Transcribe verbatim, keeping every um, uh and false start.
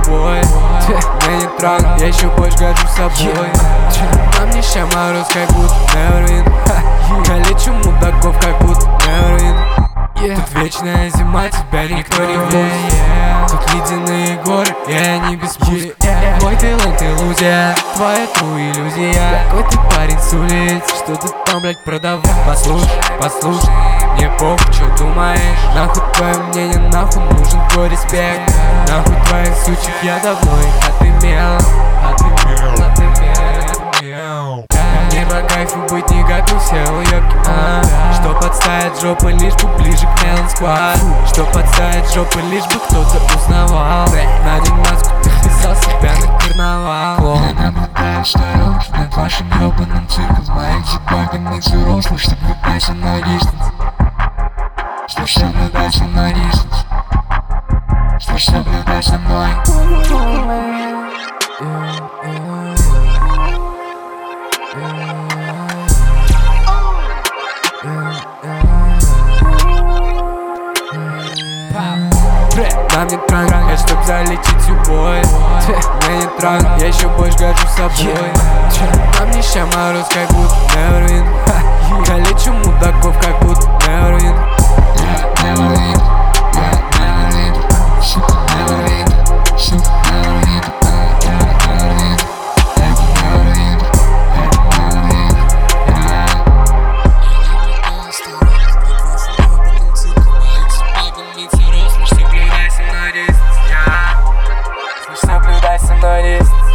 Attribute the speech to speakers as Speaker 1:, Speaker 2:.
Speaker 1: любой. Меня не трогай, я еще больше горжусь собой. На мне ща мороз, как будто Neverwind. Я лечу мудаков, как будто Neverwind. Тут вечная зима, тебя никто не влияет. Тут ледяные горы, и они без пути. Мой ты лайн, ты лузер, твоя тру иллюзия. Какой ты парень с улиц, что ты там, блядь, продавал? Послушай, послушай, мне похуй, что думаешь. Нахуй твое мнение, нахуй нужен твой респект. Нахуй твоих сучек, я давно их отымел. Отымел, отымел. Мне по кайфу быть не как у все уёбки, а что подставить жопу, лишь бы ближе к Melon Squad. Что подставить жопу, лишь бы кто-то узнавал. Надень маску, ты писал себя на карнавал.
Speaker 2: Я наблюдаю сторонки над вашим ёбаным цирком. В моих зубах взрослых, чтоб наблюдать на дистанс. Чтоб наблюдать на дистанс. Чтоб наблюдать за мной.
Speaker 1: Нам не трогай, чтоб залететь любой. Меня не трогай, я еще больше горжусь собой. Нам не ща мороз, как будто Neverwind. Я лечу мудаков, как будто Neverwind.
Speaker 2: Neverwind, Neverwind, сука, Neverwind, сука, Neverwind, Neverwind, это Neverwind, это Neverwind.
Speaker 1: Соблюдай со мной дистанс.